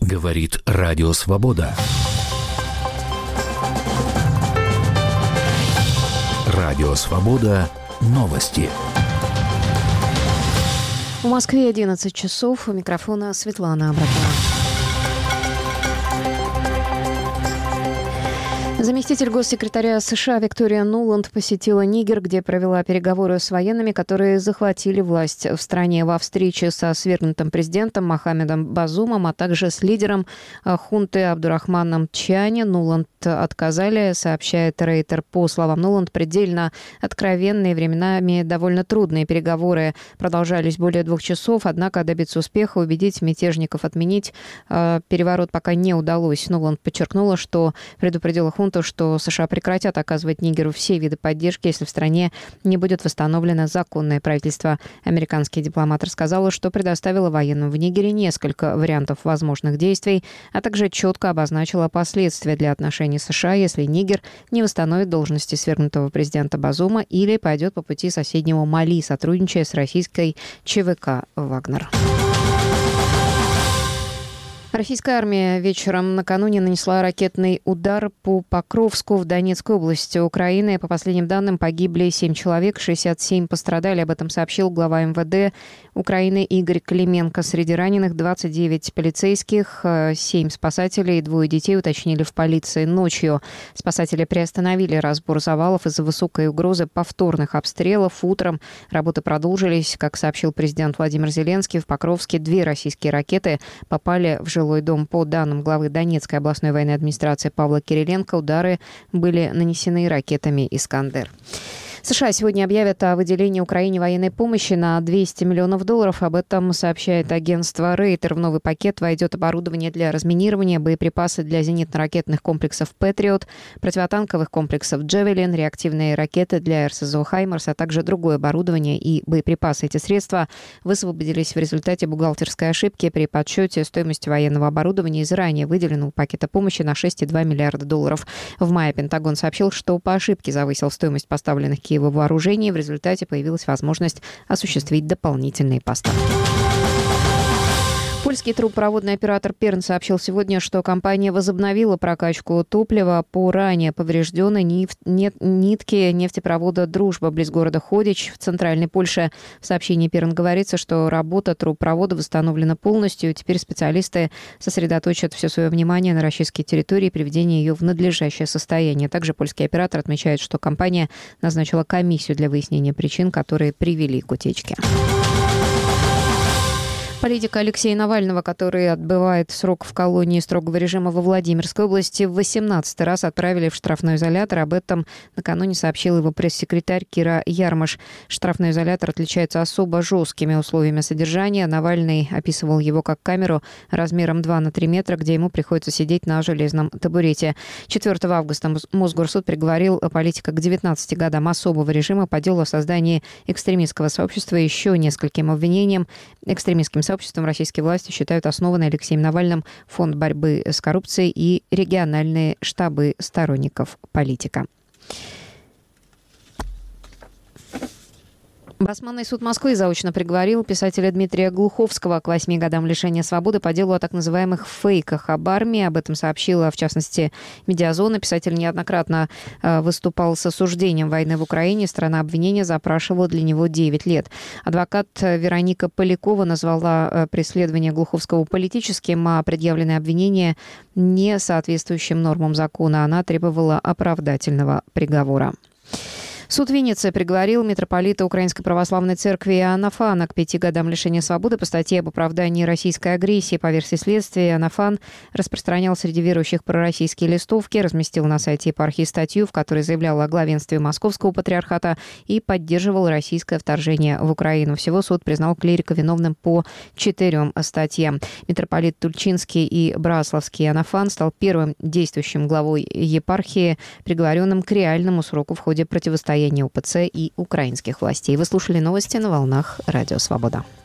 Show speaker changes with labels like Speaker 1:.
Speaker 1: Говорит Радио Свобода. Радио Свобода. Новости.
Speaker 2: В Москве 11 часов. У микрофона Светлана Абракова. Заместитель госсекретаря США Виктория Нуланд посетила Нигер, где провела переговоры с военными, которые захватили власть в стране. Во встрече со свергнутым президентом Мохаммедом Базумом, а также с лидером хунты Абдурахманом Тчиани Нуланд отказали, сообщает Рейтер. По словам Нуланд, предельно откровенные, временами довольно трудные переговоры продолжались более 2 часов, однако добиться успеха, убедить мятежников отменить переворот пока не удалось. Нуланд подчеркнула, что предупредила хунту, что США прекратят оказывать Нигеру все виды поддержки, если в стране не будет восстановлено законное правительство. Американский дипломат рассказал, что предоставила военным в Нигере несколько вариантов возможных действий, а также четко обозначила последствия для отношений США, если Нигер не восстановит должности свергнутого президента Базума или пойдет по пути соседнего Мали, сотрудничая с российской ЧВК «Вагнер». Российская армия вечером накануне нанесла ракетный удар по Покровску в Донецкой области Украины. По последним данным, погибли 7 человек, 67 пострадали. Об этом сообщил глава МВД Украины Игорь Клименко. Среди раненых 29 полицейских, 7 спасателей и 2 детей, уточнили в полиции ночью. Спасатели приостановили разбор завалов из-за высокой угрозы повторных обстрелов. Утром работы продолжились. Как сообщил президент Владимир Зеленский, в Покровске 2 российские ракеты попали в жилой дом. По данным главы Донецкой областной военной администрации Павла Кириленко, удары были нанесены ракетами «Искандер». США сегодня объявят о выделении Украине военной помощи на $200 миллионов. Об этом сообщает агентство Рейтер. В новый пакет войдет оборудование для разминирования, боеприпасы для зенитно-ракетных комплексов «Патриот», противотанковых комплексов «Джавелин», реактивные ракеты для РСЗО «Хаймарс», а также другое оборудование и боеприпасы. Эти средства высвободились в результате бухгалтерской ошибки при подсчете стоимости военного оборудования из ранее выделенного пакета помощи на $6,2 миллиарда. В мае Пентагон сообщил, что по ошибке завысил стоимость поставленных Киеву вооружений. В результате появилась возможность осуществить дополнительные поставки. Польский трубопроводный оператор Перн сообщил сегодня, что компания возобновила прокачку топлива по ранее поврежденной нитке нефтепровода «Дружба» близ города Ходич в центральной Польше. В сообщении Перн говорится, что работа трубопровода восстановлена полностью. Теперь специалисты сосредоточат все свое внимание на расчистке территории и приведении ее в надлежащее состояние. Также польский оператор отмечает, что компания назначила комиссию для выяснения причин, которые привели к утечке. Политика Алексея Навального, который отбывает срок в колонии строгого режима во Владимирской области, в 18-й раз отправили в штрафной изолятор. Об этом накануне сообщил его пресс-секретарь Кира Ярмаш. Штрафной изолятор отличается особо жесткими условиями содержания. Навальный описывал его как камеру размером 2 на 3 метра, где ему приходится сидеть на железном табурете. 4 августа Мосгорсуд приговорил политика к 19 годам особого режима по делу о создании экстремистского сообщества и еще нескольким обвинениям. Экстремистским сообществом российские власти считают основанный Алексеем Навальным фонд борьбы с коррупцией и региональные штабы сторонников политика. Басманный суд Москвы заочно приговорил писателя Дмитрия Глуховского к 8 годам лишения свободы по делу о так называемых фейках об армии. Об этом сообщила, в частности, «Медиазона». Писатель неоднократно выступал с осуждением войны в Украине. Сторона обвинения запрашивала для него 9 лет. Адвокат Вероника Полякова назвала преследование Глуховского политическим, а предъявленное обвинение не соответствующим нормам закона. Она требовала оправдательного приговора. Суд Винницы приговорил митрополита Украинской Православной Церкви Иоанна Фана к 5 годам лишения свободы по статье об оправдании российской агрессии. По версии следствия, Иоанн Фан распространял среди верующих пророссийские листовки, разместил на сайте епархии статью, в которой заявлял о главенстве Московского патриархата и поддерживал российское вторжение в Украину. Всего суд признал клирика виновным по 4 статьям. Митрополит Тульчинский и Браславский Иоанн Фан стал первым действующим главой епархии, приговоренным к реальному сроку в ходе противостояния УПЦ и украинских властей. Вы слушали новости на волнах Радио Свобода.